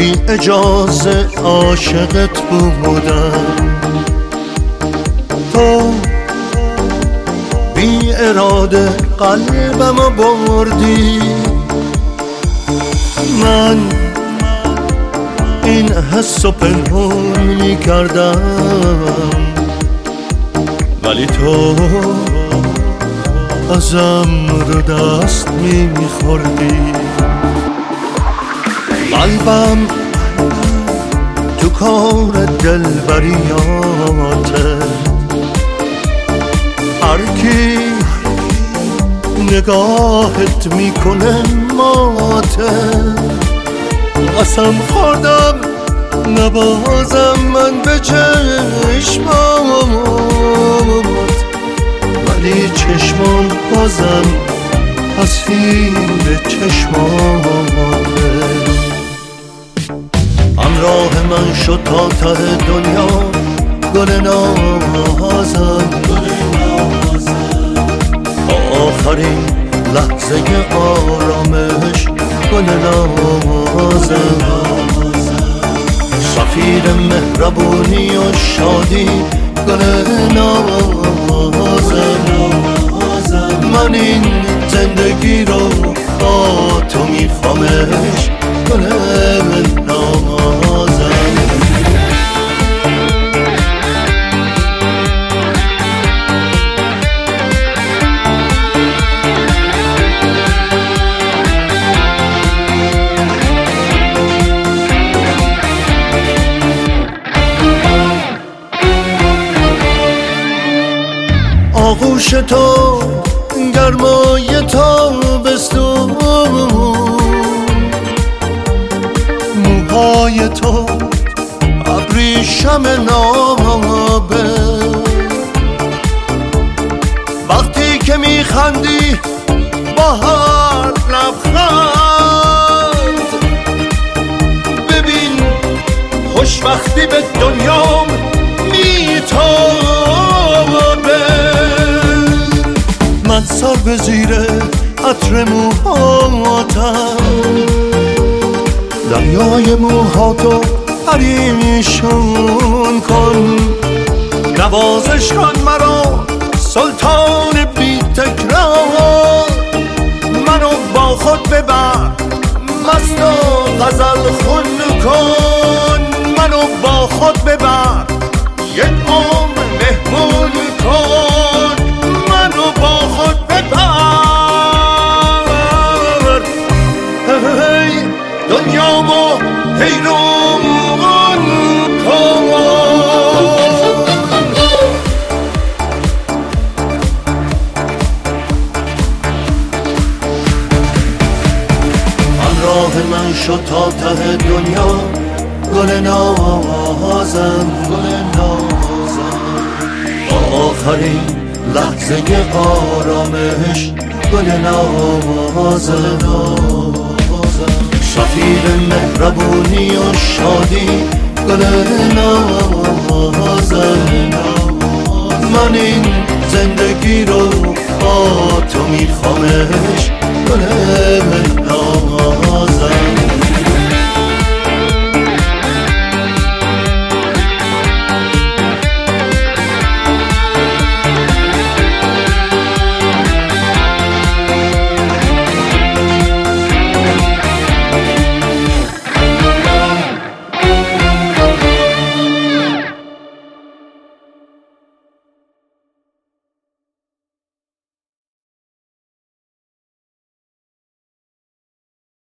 بی اجازه عاشقت بودم، تو بی اراده قلبمو بردی. من این حسو پنهون میکردم ولی تو ازم رو دست میخوردی. قلبم تو کار دلبریاته، هر کی نگاهت میکنه ماته. قسم خوردم نبازم من به چشمات، ولی چشمان بازم اسیر چشماته. همراه من شد تا ته دنیا گل نازم، تا آخرین لحظه آرامش گل نازم. سفیر مهربونی و شادی گل نازم. من این زندگی رو با تو میخوامش گل نازم. آغوش تو گرمای تابستون، موهای تو ابریشم نابه. وقتی که میخندی با هر لبخند، ببین خوشبختی به دنیام میتابه. من سر به زیر عطر موهاتم، دریای موهاتو پریشون کن. نوازش کن مرا سلطان بی تکرار، منو با خود ببر مست و غزل خون کن. منو با خود ببر یک عمر مهمون کن. منو با خود ببر هی دنیامو حیرون کن. همراه من شد تا ته دنیا گل نازم، گل نازم. آخرین لحظه آرامش گل نازم. سفیر مهربونی و شادی گل نازم. من این زندگی رو با تو میخوامش گل نازم.